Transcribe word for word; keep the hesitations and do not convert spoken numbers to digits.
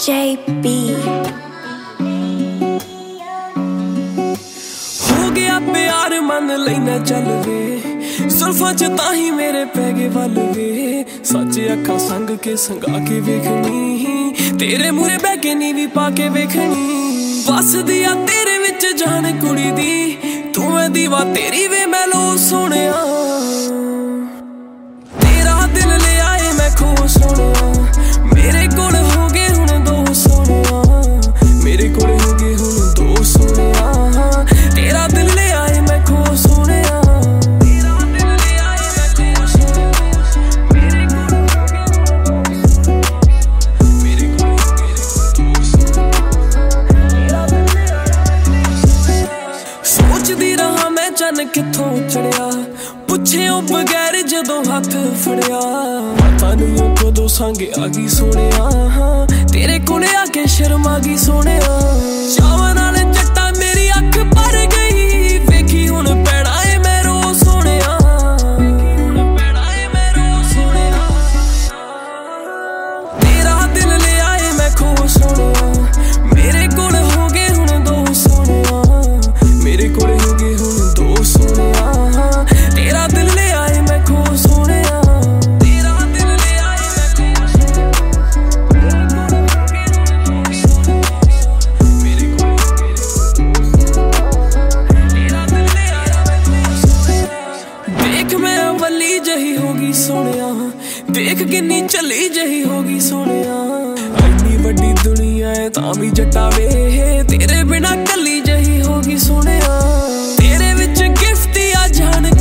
J B हो गया प्यार मन लेना चल वे जुल्फां च ताही मेरे पै गए वल वे सच अखां संग के संगा के वेखनी तेरे मूरे बह के नीवी पा के वेखनी बस दिया तेरे विच जान कुड़ी दी तू मैं दीवा तेरी वे मैं लो सोनिया तेरा दिल ले आए मैं खो सोनिया मेरे कोल हो गए हुण दो सोनिया मेरे कोल हो गए हुण दो सोनिया तेरा दिल ले आए मैं खो सोनिया चन किथों चढ़िया पुछे बगैर जदों हाथ फड़िया पता नहीं कदों संग आ गई सोनिया तेरे कोले आके शर्म आ गई सोनिया चावां नाल जट्टा मेरी अख भर गई वेखी हुण पैणा ए मैं रो सोनिया हुण पैणा ए मैं रो सोनिया तेरा दिल ले आए मैं खो सोनिया मेरे कोल हो गए हुण दो सोनिया मेरे कोल हो गए हुण सोनिया तेरा दिल ले आए मैं खो सोनिया तेरा दिल ले आए मैं खो मेरे को तेरा दिल ले आए मैं खो सोनिया देख मैं अवली जही होगी सोनिया देख किन्नी चली जही होगी सोनिया इन्नी वड्डी दुनिया है तां भी जट्टा वे तेरे बिना कली जही होगी सोनिया तेरे विच गिफ्ट आ जान